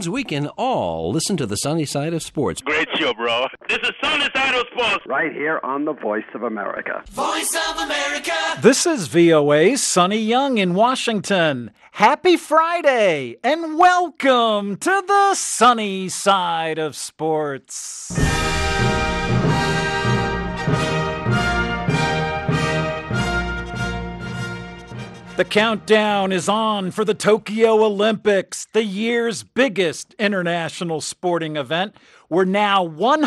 means we can all listen to the sunny side of sports. Great show, bro. This is Sunny Side of Sports. Right here on the Voice of America. Voice of America. This is VOA's Sonny Young in Washington. Happy Friday and welcome to the sunny side of sports. The countdown is on for the Tokyo Olympics, the year's biggest international sporting event. We're now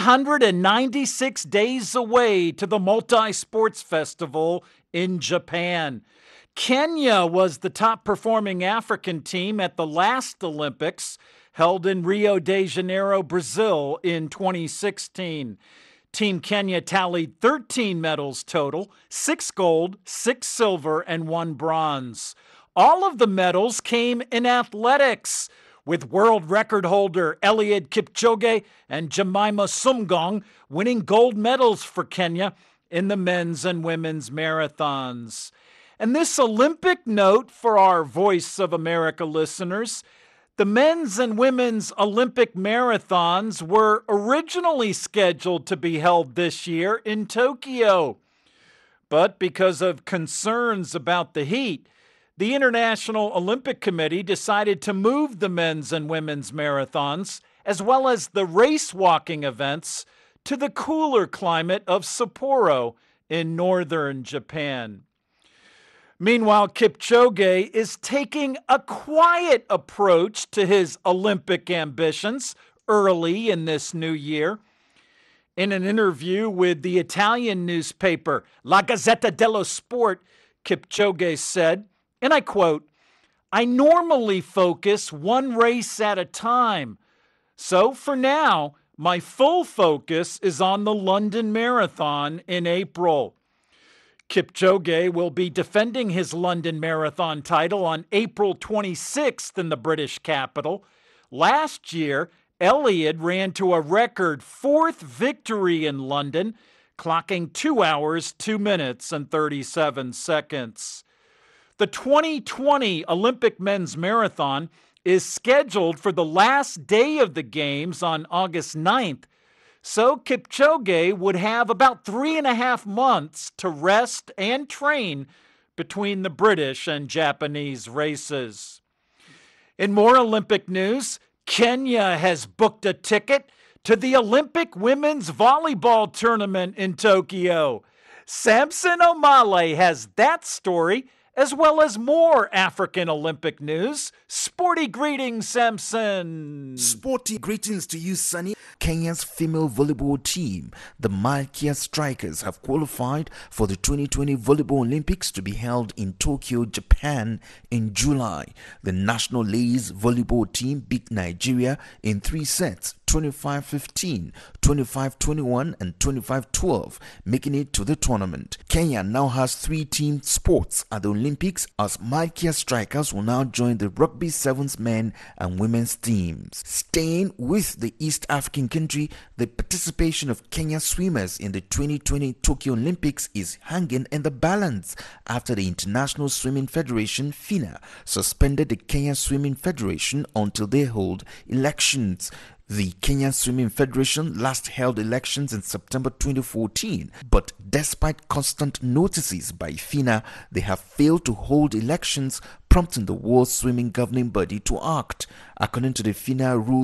196 days away to the Multi-Sports Festival in Japan. Kenya was the top-performing African team at the last Olympics, held in Rio de Janeiro, Brazil in 2016. Team Kenya tallied 13 medals total, 6 gold, 6 silver, and 1 bronze. All of the medals came in athletics, with world record holder Eliud Kipchoge and Jemima Sumgong winning gold medals for Kenya in the men's and women's marathons. And this Olympic note for our Voice of America listeners: the men's and women's Olympic marathons were originally scheduled to be held this year in Tokyo. But because of concerns about the heat, the International Olympic Committee decided to move the men's and women's marathons, as well as the race walking events, to the cooler climate of Sapporo in northern Japan. Meanwhile, Kipchoge is taking a quiet approach to his Olympic ambitions early in this new year. In an interview with the Italian newspaper La Gazzetta dello Sport, Kipchoge said, and I quote, "I normally focus one race at a time. So for now, my full focus is on the London Marathon in April." Kipchoge will be defending his London Marathon title on April 26th in the British capital. Last year, Eliud ran to a record 4th victory in London, clocking 2 hours, 2 minutes, and 37 seconds. The 2020 Olympic Men's Marathon is scheduled for the last day of the Games on August 9th. So Kipchoge would have about 3.5 months to rest and train between the British and Japanese races. In more Olympic news, Kenya has booked a ticket to the Olympic women's volleyball tournament in Tokyo. Samson Omale has that story, as well as more African Olympic news. Sporty greetings, Samson. Sporty greetings to you, Sonny. Kenya's female volleyball team, the Malkia Strikers, have qualified for the 2020 Volleyball Olympics to be held in Tokyo, Japan in July. The national ladies volleyball team beat Nigeria in 3 sets, 25-15, 25-21, and 25-12, making it to the tournament. Kenya now has 3 team sports at the Olympics, as Malkia Strikers will now join the Rugby Sevens men and women's teams. Staying with the East African country, the participation of Kenya swimmers in the 2020 Tokyo Olympics is hanging in the balance after the International Swimming Federation, FINA, suspended the Kenya Swimming Federation until they hold elections. The Kenya Swimming Federation last held elections in September 2014, but despite constant notices by FINA, they have failed to hold elections, prompting the World Swimming Governing Body to act. According to the FINA Rule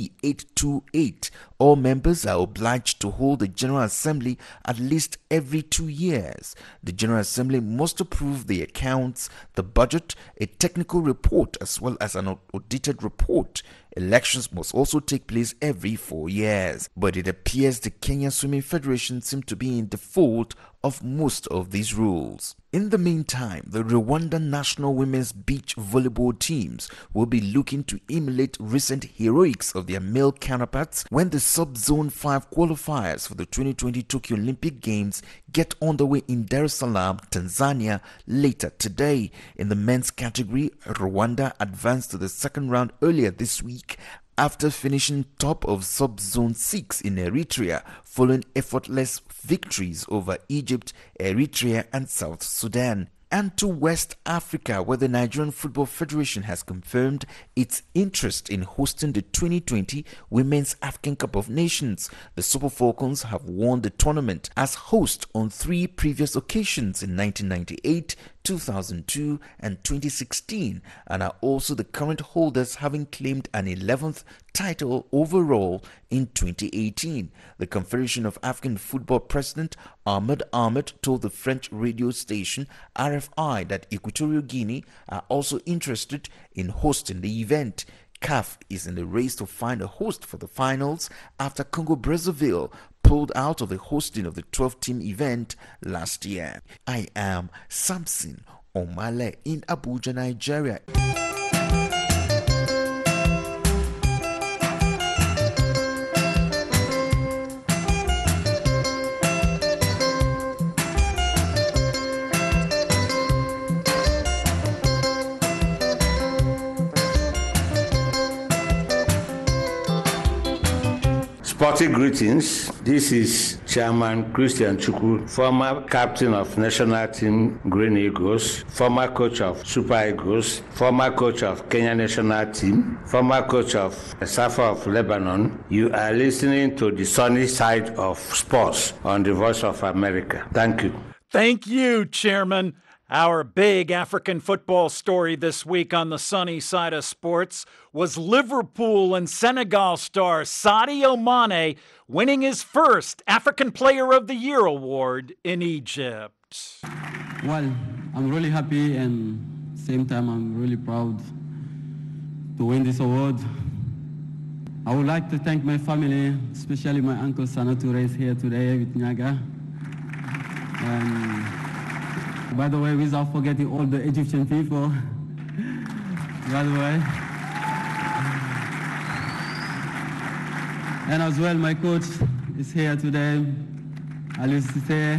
C-828, all members are obliged to hold the General Assembly at least every 2 years. The General Assembly must approve the accounts, the budget, a technical report, as well as an audited report. Elections must also take place every 4 years. But it appears the Kenya Swimming Federation seems to be in default of most of these rules. In the meantime, the Rwanda national women's beach volleyball teams will be looking to emulate recent heroics of their male counterparts when the Sub-Zone 5 qualifiers for the 2020 Tokyo Olympic Games get underway in Dar es Salaam, Tanzania later today. In the men's category, Rwanda advanced to the second round earlier this week after finishing top of Sub-Zone 6 in Eritrea following effortless victories over Egypt, Eritrea and South Sudan. And to West Africa, where the Nigerian Football Federation has confirmed its interest in hosting the 2020 Women's African Cup of Nations. The Super Falcons have won the tournament as host on 3 previous occasions in 1998, 2002 and 2016, and are also the current holders, having claimed an 11th title overall in 2018. The Confederation of African Football President Ahmed Ahmed told the French radio station RFI that Equatorial Guinea are also interested in hosting the event. CAF is in the race to find a host for the finals after Congo-Brazzaville pulled out of the hosting of the 12-team event last year. I am Samson Omale in Abuja, Nigeria. Sporting greetings. This is Chairman Christian Chukwu, former captain of national team Green Eagles, former coach of Super Eagles, former coach of Kenya national team, former coach of Safa of Lebanon. You are listening to the sunny side of sports on the Voice of America. Thank you. Thank you, Chairman. Our big African football story this week on the sunny side of sports was Liverpool and Senegal star Sadio Mane winning his first African Player of the Year award in Egypt. Well, I'm really happy and same time I'm really proud to win this award. I would like to thank my family, especially my uncle Sanatu is here today with Nyaga. By the way, without forgetting all the Egyptian people, by the way. And as well, my coach is here today, Aliou Cissé,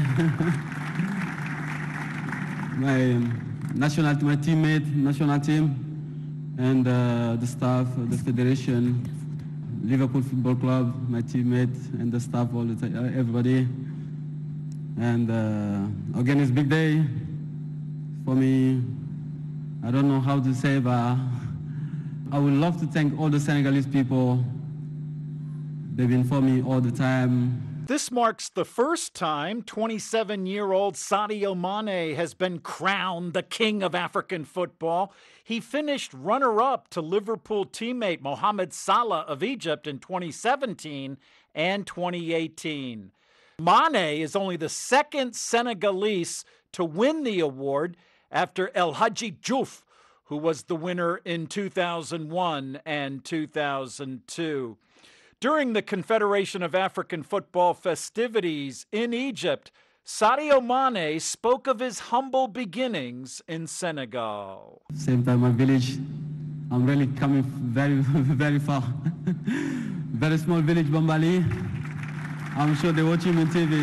my teammate, national team, and the staff, the federation, Liverpool Football Club, my teammate, and the staff, all the everybody. And again, it's a big day for me. I don't know how to say, but I would love to thank all the Senegalese people. They've been for me all the time. This marks the first time 27-year-old Sadio Mane has been crowned the king of African football. He finished runner-up to Liverpool teammate Mohamed Salah of Egypt in 2017 and 2018. Mane is only the second Senegalese to win the award after El Hadji Diouf, who was the winner in 2001 and 2002. During the Confederation of African Football festivities in Egypt, Sadio Mane spoke of his humble beginnings in Senegal. Same time, my village, I'm really coming very, very far. Very small village, Bambali. I'm sure they watch him on TV.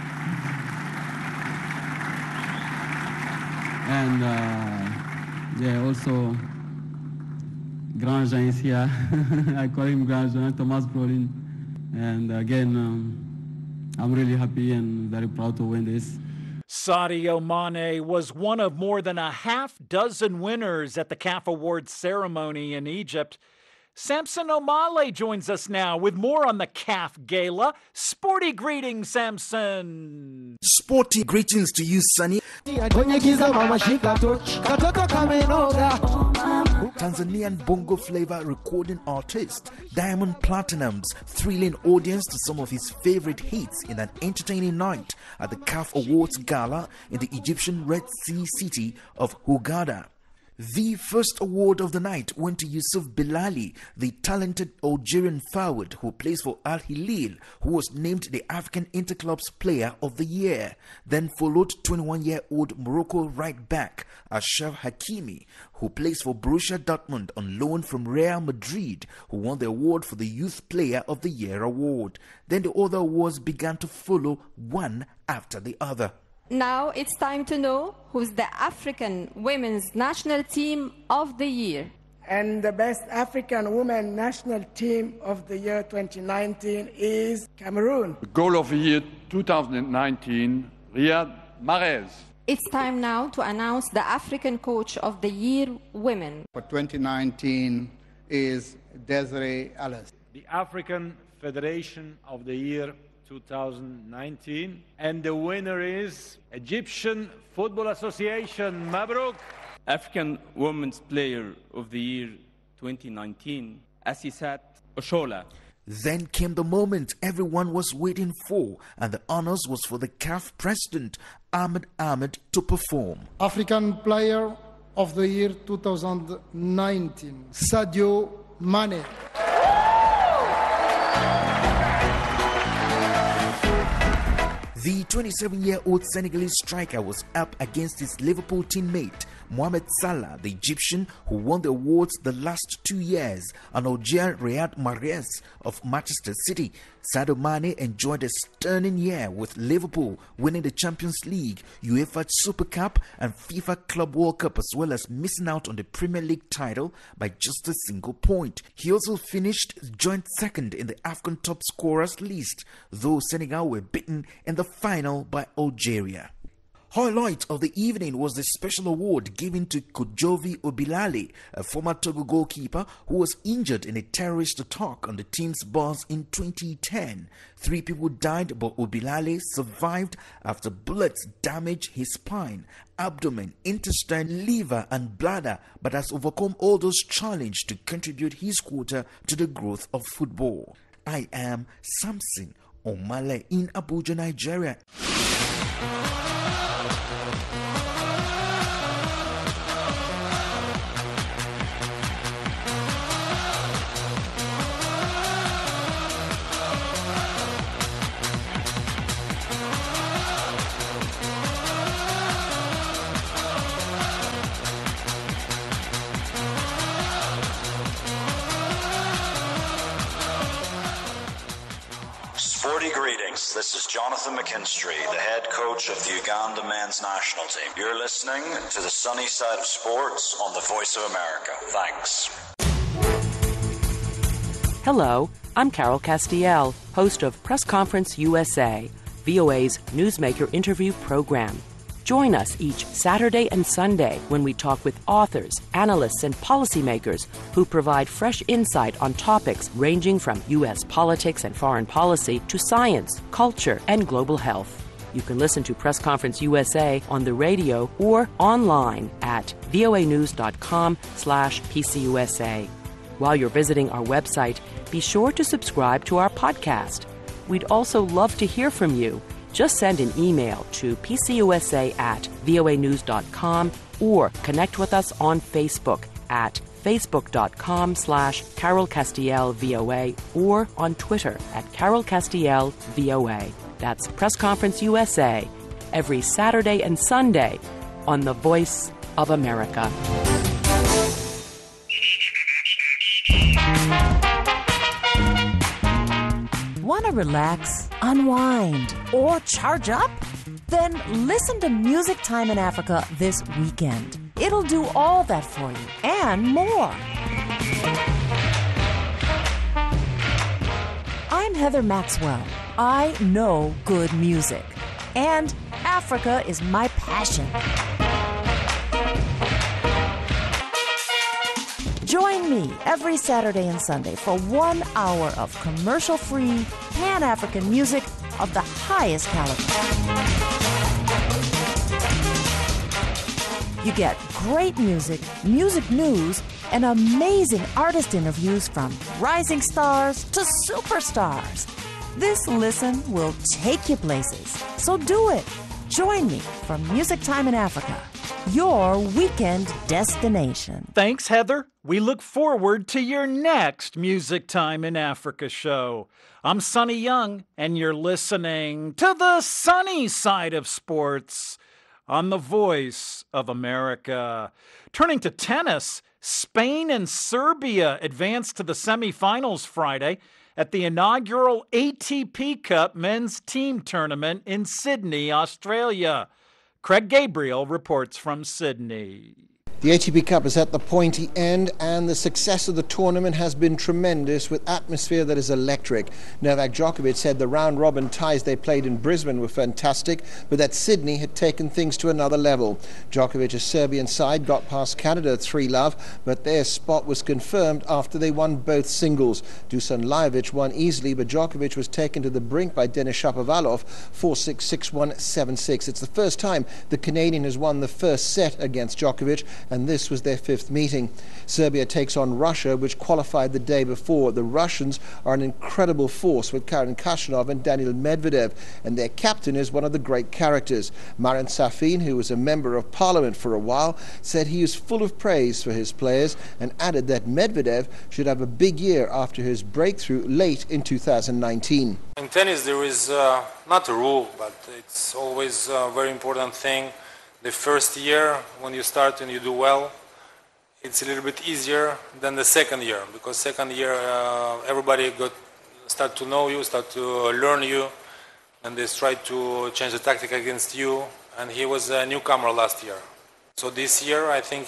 And yeah, also Grand Jean is here. I call him Grand Jean, Thomas Brolin. And again, I'm really happy and very proud to win this. Sadio Mane was one of more than a half dozen winners at the CAF Awards ceremony in Egypt. Samson Omale joins us now with more on the CAF Gala. Sporty greetings, Samson. Sporty greetings to you, Sonny. Tanzanian bongo flavor recording artist Diamond Platnumz thrilling audience to some of his favorite hits in an entertaining night at the CAF Awards Gala in the Egyptian Red Sea city of Hurghada. The first award of the night went to Yusuf Bilali, the talented Algerian forward who plays for Al Hilal, who was named the African Interclubs Player of the Year. Then followed 21-year-old Morocco right back Achraf Hakimi, who plays for Borussia Dortmund on loan from Real Madrid, who won the award for the Youth Player of the Year award. Then the other awards began to follow one after the other. Now it's time to know who's the African Women's National Team of the Year. And the best African Women National Team of the year 2019 is Cameroon. The goal of the year 2019, Riyad Mahrez. It's time now to announce the African Coach of the Year women. For 2019 is Desiree Ellis. The African Federation of the Year 2019. And the winner is Egyptian Football Association. Mabruk. African Women's Player of the Year 2019, Asisat Oshola. Then came the moment everyone was waiting for, and the honors was for the CAF president, Ahmed Ahmed, to perform. African Player of the Year 2019, Sadio Mane. The 27-year-old Senegalese striker was up against his Liverpool teammate, Mohamed Salah, the Egyptian, who won the awards the last 2 years, and Alger Riyad Mahrez of Manchester City. Sadio Mane enjoyed a stunning year with Liverpool, winning the Champions League, UEFA Super Cup, and FIFA Club World Cup, as well as missing out on the Premier League title by just a single point. He also finished joint second in the AFCON top scorers list, though Senegal were beaten in the final by Algeria. Highlight of the evening was the special award given to Kojovi Obilale, a former Togo goalkeeper who was injured in a terrorist attack on the team's bus in 2010. 3 people died, but Obilale survived after bullets damaged his spine, abdomen, intestine, liver and bladder, but has overcome all those challenges to contribute his quota to the growth of football. I am Samson Omale in Abuja, Nigeria. Sporty greetings. This is Jonathan McKinstry, the head coach of the Uganda men's national team. You're listening to the sunny side of sports on the Voice of America. Thanks. Hello, I'm Carol Castiel, host of Press Conference USA, VOA's newsmaker interview program. Join us each Saturday and Sunday when we talk with authors, analysts, and policymakers who provide fresh insight on topics ranging from U.S. politics and foreign policy to science, culture, and global health. You can listen to Press Conference USA on the radio or online at voanews.com/PCUSA. While you're visiting our website, be sure to subscribe to our podcast. We'd also love to hear from you. Just send an email to pcusa@voanews.com or connect with us on Facebook at facebook.com/Carol Castiel VOA or on Twitter at Carol Castiel VOA. That's Press Conference USA every Saturday and Sunday on the Voice of America. Want to relax, unwind, or charge up? Then listen to Music Time in Africa this weekend. It'll do all that for you and more. I'm Heather Maxwell. I know good music, and Africa is my passion. Join me every Saturday and Sunday for 1 hour of commercial-free, Pan-African music of the highest caliber. You get great music, music news, and amazing artist interviews from rising stars to superstars. This listen will take you places, so do it. Join me for Music Time in Africa, your weekend destination. Thanks, Heather. We look forward to your next Music Time in Africa show. I'm Sonny Young, and you're listening to the sunny side of sports on the Voice of America. Turning to tennis, Spain and Serbia advanced to the semifinals Friday at the inaugural ATP Cup men's team tournament in Sydney, Australia. Craig Gabriel reports from Sydney. The ATP Cup is at the pointy end, and the success of the tournament has been tremendous, with atmosphere that is electric. Novak Djokovic said the round-robin ties they played in Brisbane were fantastic, but that Sydney had taken things to another level. Djokovic's Serbian side got past Canada 3-love, but their spot was confirmed after they won both singles. Dusan Lajovic won easily, but Djokovic was taken to the brink by Denis Shapovalov 4-6, 6-1, 7-6. It's the first time the Canadian has won the first set against Djokovic, and this was their fifth meeting. Serbia takes on Russia, which qualified the day before. The Russians are an incredible force with Karen Khachanov and Daniil Medvedev, and their captain is one of the great characters. Marin Safin, who was a member of parliament for a while, said he is full of praise for his players and added that Medvedev should have a big year after his breakthrough late in 2019. In tennis there is not a rule, but it's always a very important thing. The first year, when you start and you do well, it's a little bit easier than the second year, because second year everybody start to know you, start to learn you, and they try to change the tactic against you. And he was a newcomer last year. So this year, I think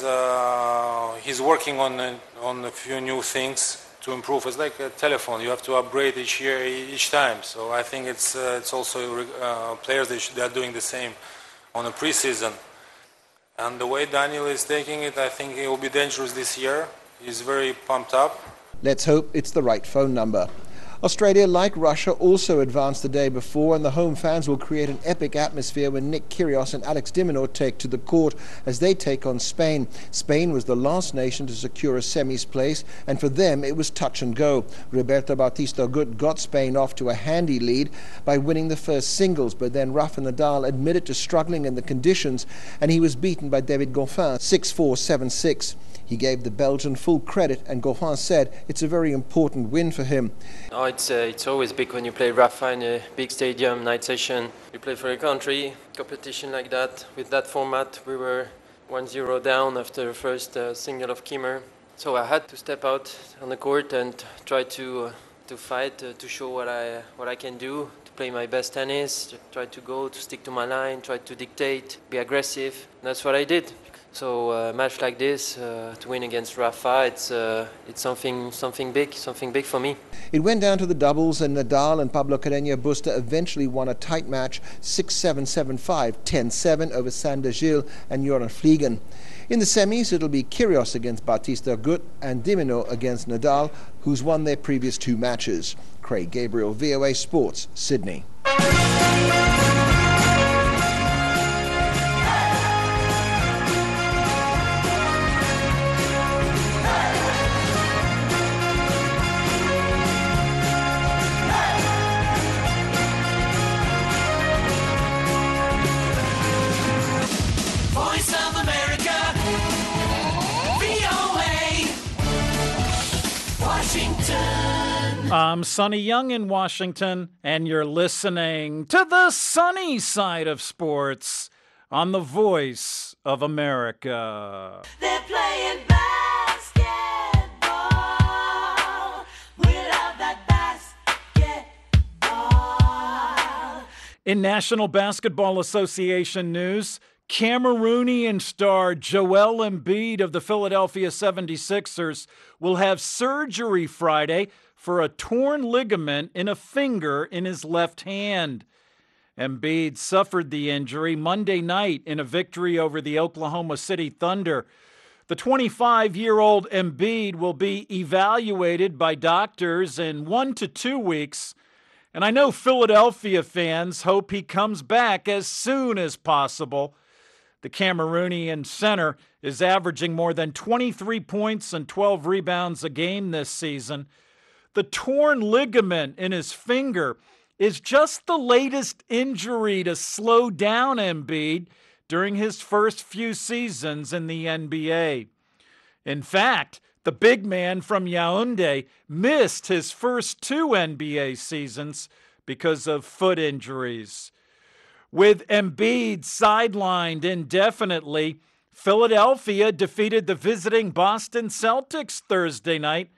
he's working on a few new things to improve. It's like a telephone; you have to upgrade each year, each time. So I think it's also players they are doing the same on a preseason. And the way Daniel is taking it, I think he will be dangerous this year. He's very pumped up. Let's hope it's the right phone number. Australia, like Russia, also advanced the day before, and the home fans will create an epic atmosphere when Nick Kyrgios and Alex de Minaur take to the court as they take on Spain. Spain was the last nation to secure a semis place, and for them it was touch and go. Roberto Bautista Agut got Spain off to a handy lead by winning the first singles, but then Rafa Nadal admitted to struggling in the conditions, and he was beaten by David Goffin 6-4, 7-6. He gave the Belgian full credit, and Goffin said it's a very important win for him. Oh, it's always big when you play Rafa in a big stadium, night session. You play for your country, competition like that. With that format, we were 1-0 down after the first single of Kimmer. So I had to step out on the court and try to fight, to show what I can do, to play my best tennis, try to stick to my line, try to dictate, be aggressive. And that's what I did. So a match like this, to win against Rafa, it's something big for me. It went down to the doubles, and Nadal and Pablo Carreño Busta eventually won a tight match 6-7, 7-5, 10-7 over Sander Gil and Joran Fliegen. In the semis, it'll be Kyrgios against Bautista Agut and de Minaur against Nadal, who's won their previous two matches. Craig Gabriel, VOA Sports, Sydney. I'm Sonny Young in Washington, and you're listening to the sunny side of sports on the Voice of America. They're playing basketball. We love that basketball. In National Basketball Association news, Cameroonian star Joel Embiid of the Philadelphia 76ers will have surgery Friday for a torn ligament in a finger in his left hand. Embiid suffered the injury Monday night in a victory over the Oklahoma City Thunder. The 25-year-old Embiid will be evaluated by doctors in 1 to 2 weeks, and I know Philadelphia fans hope he comes back as soon as possible. The Cameroonian center is averaging more than 23 points and 12 rebounds a game this season. The torn ligament in his finger is just the latest injury to slow down Embiid during his first few seasons in the NBA. In fact, the big man from Yaoundé missed his first 2 NBA seasons because of foot injuries. With Embiid sidelined indefinitely, Philadelphia defeated the visiting Boston Celtics Thursday night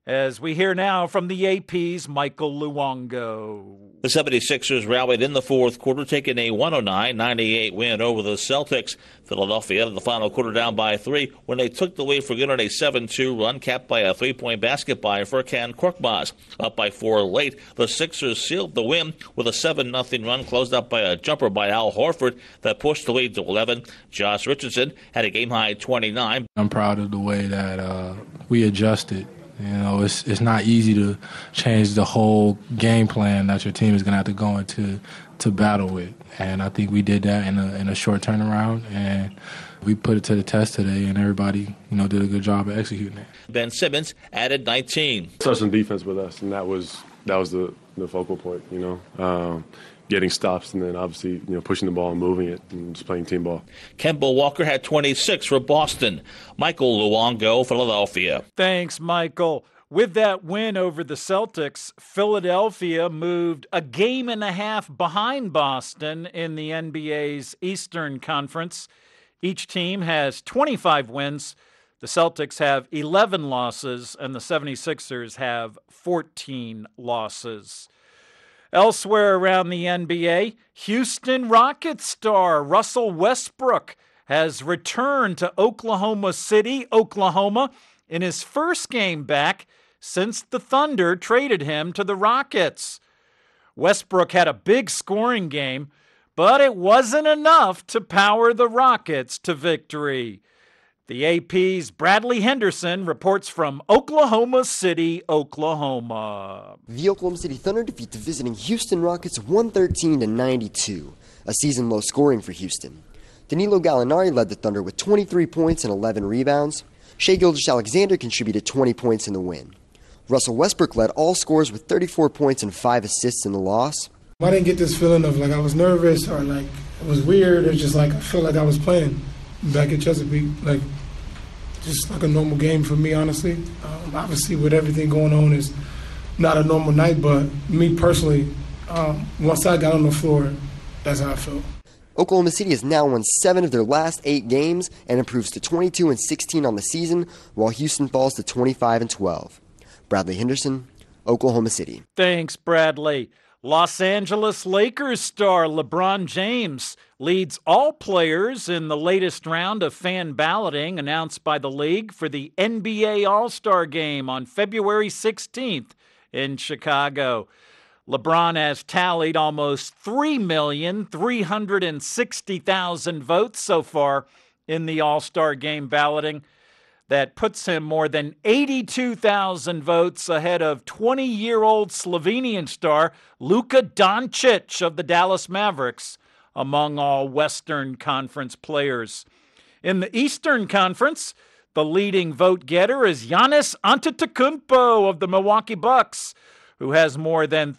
as we hear now from the AP's Michael Luongo. The 76ers rallied in the fourth quarter, taking a 109-98 win over the Celtics. Philadelphia ended the final quarter down by 3 when they took the lead for good on a 7-2 run, capped by a 3-point basket by Furkan Korkmaz. Up by 4 late, the Sixers sealed the win with a 7-0 run, closed up by a jumper by Al Horford that pushed the lead to 11. Josh Richardson had a game-high 29. I'm proud of the way that we adjusted. You know, it's not easy to change the whole game plan that your team is going to have to go into to battle with. And I think we did that in a short turnaround, and we put it to the test today, and everybody, did a good job of executing it. Ben Simmons added 19. Started some defense with us, and that was the focal point, getting stops and then obviously, pushing the ball and moving it and just playing team ball. Kemba Walker had 26 for Boston. Michael Luongo, Philadelphia. Thanks, Michael. With that win over the Celtics, Philadelphia moved a game and a half behind Boston in the NBA's Eastern Conference. Each team has 25 wins. The Celtics have 11 losses, and the 76ers have 14 losses. Elsewhere around the NBA, Houston Rockets star Russell Westbrook has returned to Oklahoma City, Oklahoma, in his first game back since the Thunder traded him to the Rockets. Westbrook had a big scoring game, but it wasn't enough to power the Rockets to victory. The AP's Bradley Henderson reports from Oklahoma City, Oklahoma. The Oklahoma City Thunder defeat the visiting Houston Rockets 113-92, a season-low scoring for Houston. Danilo Gallinari led the Thunder with 23 points and 11 rebounds. Shai Gilgeous-Alexander contributed 20 points in the win. Russell Westbrook led all scorers with 34 points and 5 assists in the loss. I didn't get this feeling of I was nervous or it was weird. It was just I felt like I was playing back at Chesapeake, just like a normal game for me, honestly. Obviously, with everything going on, it's not a normal night, but me personally, once I got on the floor, that's how I felt. Oklahoma City has now won 7 of their last 8 games and improves to 22-16 on the season, while Houston falls to 25-12. Bradley Henderson, Oklahoma City. Thanks, Bradley. Los Angeles Lakers star LeBron James leads all players in the latest round of fan balloting announced by the league for the NBA All-Star Game on February 16th in Chicago. LeBron has tallied almost 3,360,000 votes so far in the All-Star Game balloting. That puts him more than 82,000 votes ahead of 20-year-old Slovenian star Luka Doncic of the Dallas Mavericks among all Western Conference players. In the Eastern Conference, the leading vote getter is Giannis Antetokounmpo of the Milwaukee Bucks, who has more than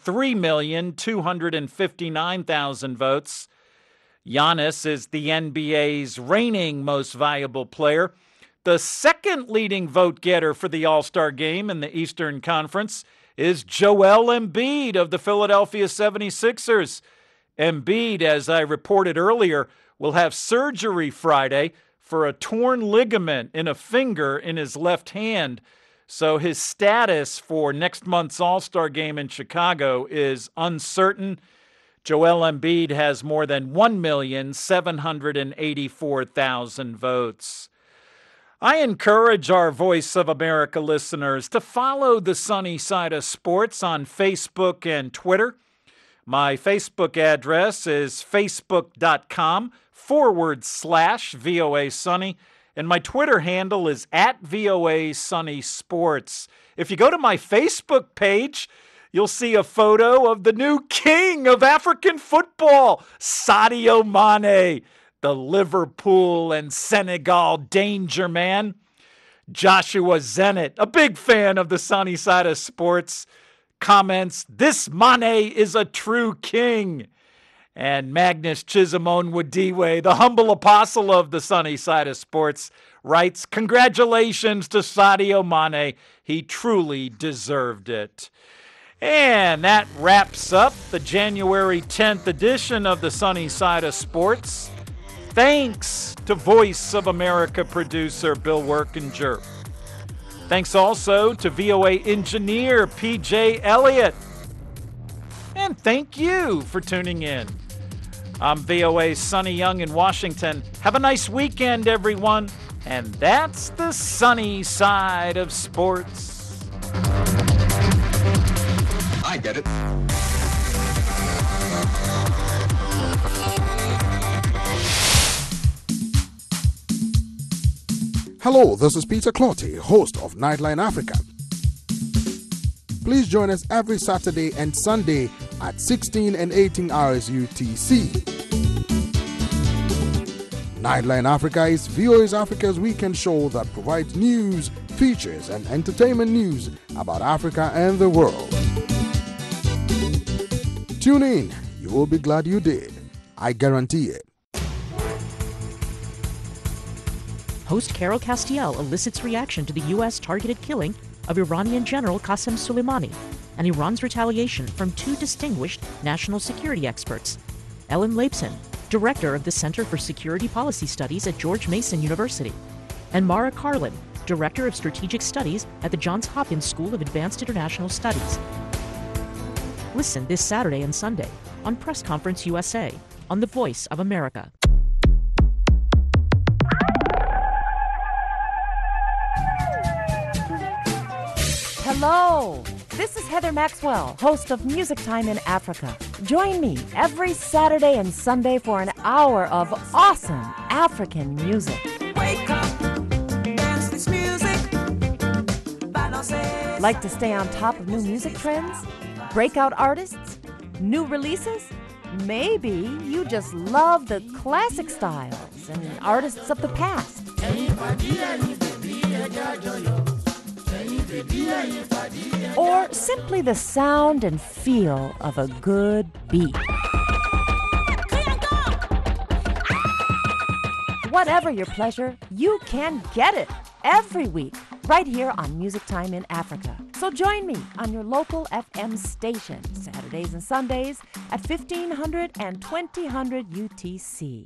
3,259,000 votes. Giannis is the NBA's reigning most valuable player. The second leading vote getter for the All-Star Game in the Eastern Conference is Joel Embiid of the Philadelphia 76ers. Embiid, as I reported earlier, will have surgery Friday for a torn ligament in a finger in his left hand. So his status for next month's All-Star Game in Chicago is uncertain. Joel Embiid has more than 1,784,000 votes. I encourage our Voice of America listeners to follow the Sunny Side of Sports on Facebook and Twitter. My Facebook address is facebook.com/VOA Sunny, and my Twitter handle is @VOA Sunny Sports. If you go to my Facebook page, you'll see a photo of the new king of African football, Sadio Mane, the Liverpool and Senegal danger man. Joshua Zenit, a big fan of the Sunny Side of Sports, comments, "This Mane is a true king." And Magnus Chisamon-Wadiwe, the humble apostle of the Sunny Side of Sports, writes, "Congratulations to Sadio Mane. He truly deserved it." And that wraps up the January 10th edition of the Sunny Side of Sports. Thanks to Voice of America producer Bill Workinger. Thanks also to VOA engineer PJ Elliott. And thank you for tuning in. I'm VOA's Sonny Young in Washington. Have a nice weekend, everyone. And that's the sunny side of sports. I get it. Hello, this is Peter Clotty, host of Nightline Africa. Please join us every Saturday and Sunday at 16 and 18 hours UTC. Nightline Africa is VOA's Africa's weekend show that provides news, features, and entertainment news about Africa and the world. Tune in, you will be glad you did. I guarantee it. Host Carol Castiel elicits reaction to the U.S. targeted killing of Iranian General Qasem Soleimani and Iran's retaliation from two distinguished national security experts, Ellen Leibson, Director of the Center for Security Policy Studies at George Mason University, and Mara Carlin, Director of Strategic Studies at the Johns Hopkins School of Advanced International Studies. Listen this Saturday and Sunday on Press Conference USA on The Voice of America. Hello, this is Heather Maxwell, host of Music Time in Africa. Join me every Saturday and Sunday for an hour of awesome African music. Wake up, dance this music. Like to stay on top of new music trends? Breakout artists? New releases? Maybe you just love the classic styles and artists of the past. Or simply the sound and feel of a good beat. Whatever your pleasure, you can get it every week right here on Music Time in Africa. So join me on your local FM station Saturdays and Sundays at 1500 and 2000 UTC.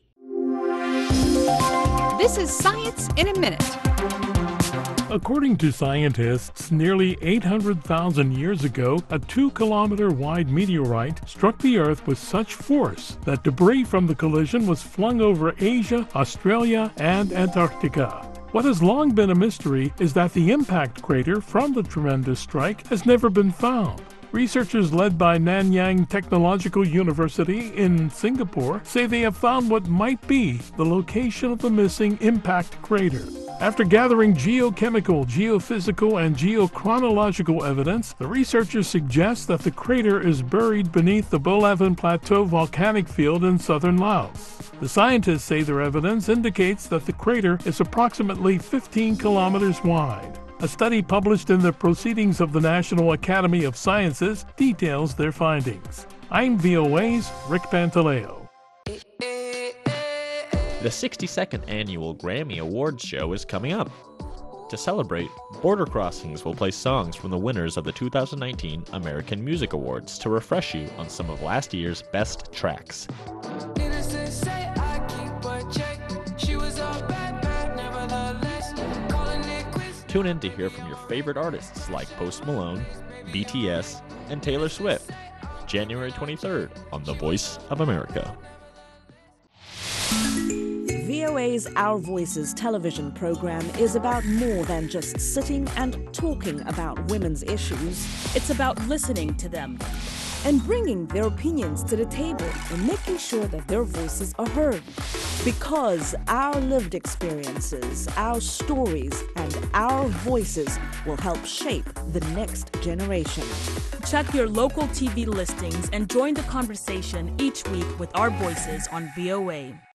This is Science in a Minute. According to scientists, nearly 800,000 years ago, a 2-kilometer wide meteorite struck the Earth with such force that debris from the collision was flung over Asia, Australia, and Antarctica. What has long been a mystery is that the impact crater from the tremendous strike has never been found. Researchers led by Nanyang Technological University in Singapore say they have found what might be the location of the missing impact crater. After gathering geochemical, geophysical, and geochronological evidence, the researchers suggest that the crater is buried beneath the Bolaven Plateau volcanic field in southern Laos. The scientists say their evidence indicates that the crater is approximately 15 kilometers wide. A study published in the Proceedings of the National Academy of Sciences details their findings. I'm VOA's Rick Pantaleo. The 62nd Annual Grammy Awards show is coming up. To celebrate, Border Crossings will play songs from the winners of the 2019 American Music Awards to refresh you on some of last year's best tracks. Tune in to hear from your favorite artists like Post Malone, BTS, and Taylor Swift, January 23rd on The Voice of America. VOA's Our Voices television program is about more than just sitting and talking about women's issues. It's about listening to them and bringing their opinions to the table and making sure that their voices are heard. Because our lived experiences, our stories, and our voices will help shape the next generation. Check your local TV listings and join the conversation each week with our voices on VOA.